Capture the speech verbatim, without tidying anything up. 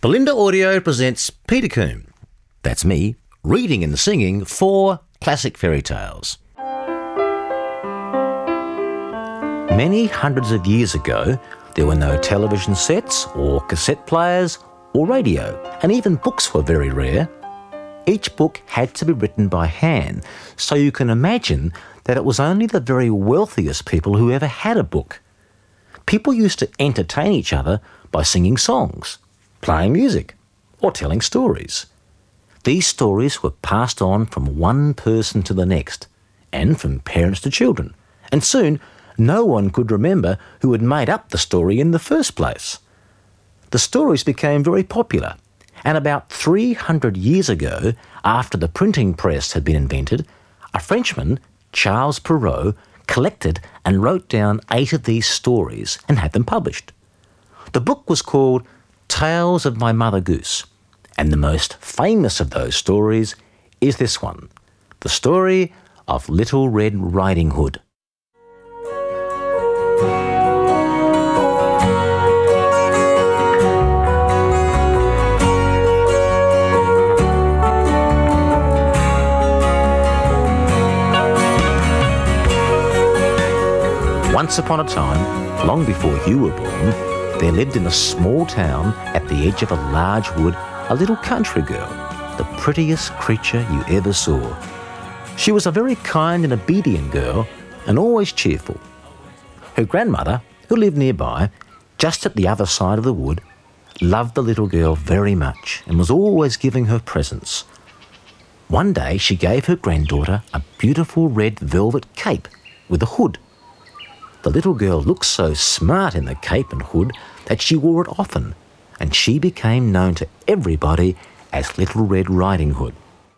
Belinda Audio presents Peter Coombe, that's me, reading and singing four classic fairy tales. Many hundreds of years ago, there were no television sets or cassette players or radio, and even books were very rare. Each book had to be written by hand, so you can imagine that it was only the very wealthiest people who ever had a book. People used to entertain each other by singing songs, playing music, or telling stories. These stories were passed on from one person to the next, and from parents to children, and soon no one could remember who had made up the story in the first place. The stories became very popular, and about three hundred years ago, after the printing press had been invented, a Frenchman, Charles Perrault, collected and wrote down eight of these stories and had them published. The book was called Tales of My Mother Goose, and the most famous of those stories is this one, the story of Little Red Riding Hood. Once upon a time, long before you were born, there lived in a small town at the edge of a large wood a little country girl, the prettiest creature you ever saw. She was a very kind and obedient girl and always cheerful. Her grandmother, who lived nearby, just at the other side of the wood, loved the little girl very much and was always giving her presents. One day she gave her granddaughter a beautiful red velvet cape with a hood. The little girl looked so smart in the cape and hood that she wore it often, and she became known to everybody as Little Red Riding Hood.